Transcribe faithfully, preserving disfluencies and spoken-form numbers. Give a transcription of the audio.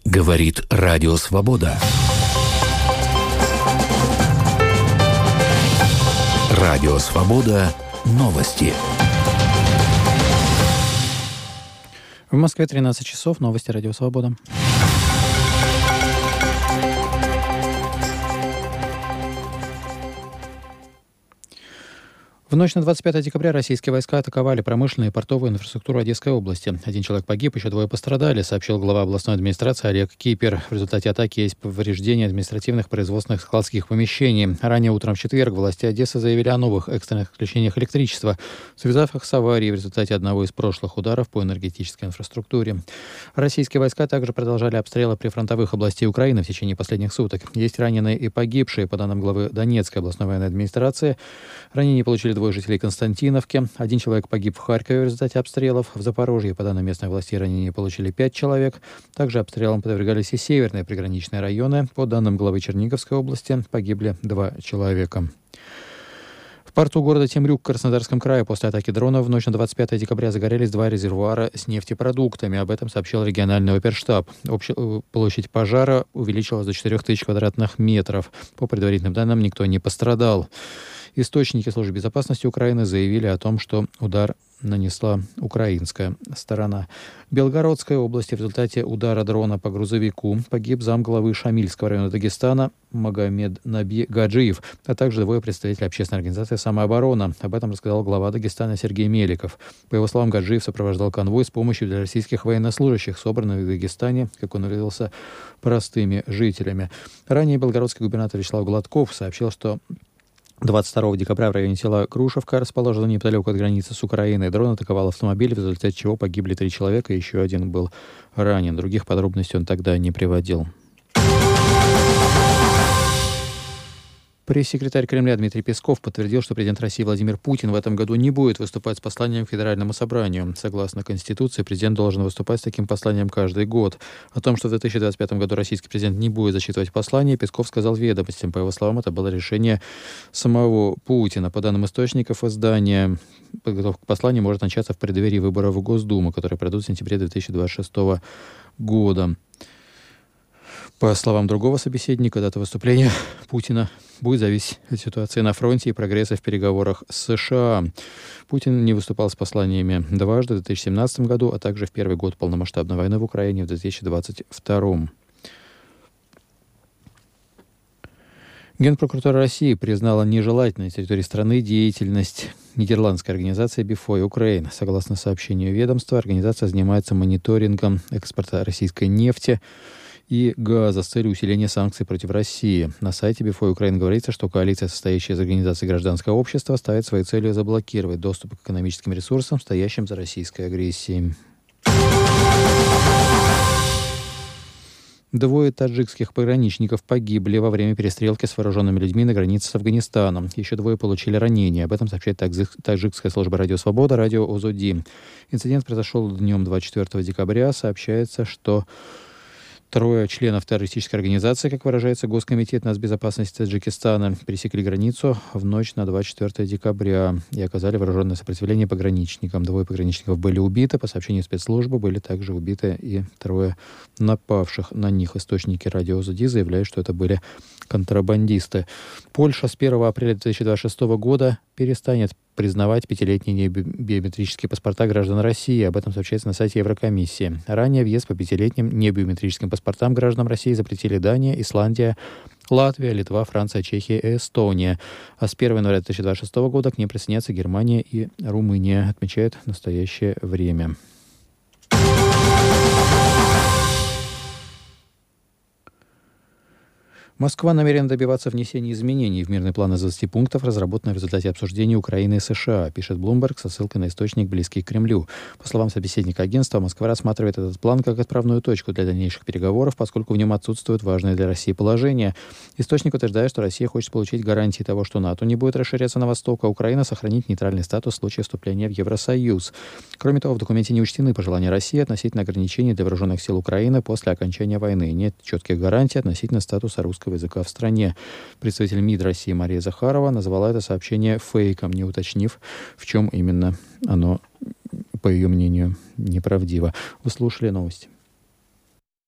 Говорит Радио Свобода. Радио Свобода. Новости. В Москве тринадцать часов. Новости Радио Свобода. В ночь на двадцать пятое декабря российские войска атаковали промышленную и портовую инфраструктуру Одесской области. Один человек погиб, еще двое пострадали, сообщил глава областной администрации Олег Кипер. В результате атаки есть повреждения административных, производственных, складских помещений. Ранее утром в четверг власти Одессы заявили о новых экстренных отключениях электричества, связав их с аварией в результате одного из прошлых ударов по энергетической инфраструктуре. Российские войска также продолжали обстрелы прифронтовых областей Украины в течение последних суток. Есть раненые и погибшие. По данным главы Донецкой областной военной администрации, ранения получили двое жителей Константиновки. Один человек погиб в Харькове в результате обстрелов. В Запорожье, по данным местной власти, ранения получили пять человек. Также обстрелам подвергались и северные приграничные районы. По данным главы Черниговской области, погибли два человека. В порту города Темрюк в Краснодарском крае после атаки дронов в ночь на двадцать пятое декабря загорелись два резервуара с нефтепродуктами. Об этом сообщил региональный оперштаб. Общая площадь пожара увеличилась до четырех тысяч квадратных метров. По предварительным данным, никто не пострадал. Источники службы безопасности Украины заявили о том, что удар нанесла украинская сторона. В Белгородской области в результате удара дрона по грузовику погиб замглавы Шамильского района Дагестана Магомед Наби Гаджиев, а также двое представителей общественной организации «Самооборона». Об этом рассказал глава Дагестана Сергей Меликов. По его словам, Гаджиев сопровождал конвой с помощью для российских военнослужащих, собранных в Дагестане, как он выразился, простыми жителями. Ранее белгородский губернатор Вячеслав Гладков сообщил, что двадцать второго декабря в районе села Крушевка, расположенного неподалеку от границы с Украиной, дрон атаковал автомобиль, в результате чего погибли три человека, и еще один был ранен. Других подробностей он тогда не приводил. Пресс-секретарь Кремля Дмитрий Песков подтвердил, что президент России Владимир Путин в этом году не будет выступать с посланием к Федеральному собранию. Согласно Конституции, президент должен выступать с таким посланием каждый год. О том, что в две тысячи двадцать пятом году российский президент не будет зачитывать послание, Песков сказал «Ведомостям». По его словам, это было решение самого Путина. По данным источников издания, подготовка к посланию может начаться в преддверии выборов в Госдуму, которые пройдут в сентябре две тысячи двадцать шестого года. По словам другого собеседника, дата выступления Путина будет зависеть от ситуации на фронте и прогресса в переговорах с США. Путин не выступал с посланиями дважды в две тысячи семнадцатом году, а также в первый год полномасштабной войны в Украине в две тысячи двадцать втором. Генпрокуратура России признала нежелательной на территории страны деятельность нидерландской организации Before Ukraine. Согласно сообщению ведомства, организация занимается мониторингом экспорта российской нефти и газа с целью усиления санкций против России. На сайте Before Ukraine говорится, что коалиция, состоящая из организаций гражданского общества, ставит своей целью заблокировать доступ к экономическим ресурсам, стоящим за российской агрессией. Двое таджикских пограничников погибли во время перестрелки с вооруженными людьми на границе с Афганистаном. Еще двое получили ранения. Об этом сообщает таджикская служба «Радио Свобода», радио Озоди. Инцидент произошел днем двадцать четвертого декабря. Сообщается, что трое членов террористической организации, как выражается Госкомитет нацбезопасности Таджикистана, пересекли границу в ночь на двадцать четвертое декабря и оказали вооруженное сопротивление пограничникам. Двое пограничников были убиты. По сообщению спецслужбы, были также убиты и трое напавших на них. Источники радио ЗУДИ заявляют, что это были контрабандисты. Польша с первого апреля две тысячи двадцать шестого года перестанет признавать пятилетние биометрические паспорта граждан России. Об этом сообщается на сайте Еврокомиссии. Ранее въезд по пятилетним небиометрическим паспортам граждан России запретили Дания, Исландия, Латвия, Литва, Франция, Чехия и Эстония. А с первого января две тысячи двадцать шестого года к ним присоединятся Германия и Румыния, отмечают в настоящее время. Москва намерена добиваться внесения изменений в мирный план из двадцати пунктов, разработанный в результате обсуждения Украины и США, пишет Bloomberg со ссылкой на источник, близкий к Кремлю. По словам собеседника агентства, Москва рассматривает этот план как отправную точку для дальнейших переговоров, поскольку в нем отсутствуют важные для России положения. Источник утверждает, что Россия хочет получить гарантии того, что НАТО не будет расширяться на восток, а Украина сохранит нейтральный статус в случае вступления в Евросоюз. Кроме того, в документе не учтены пожелания России относительно ограничений для вооруженных сил Украины после окончания войны. Нет четких гарантий относительно статуса русского языка в стране. Представитель МИД России Мария Захарова назвала это сообщение фейком, не уточнив, в чем именно оно, по ее мнению, неправдиво. Вы слушали новости.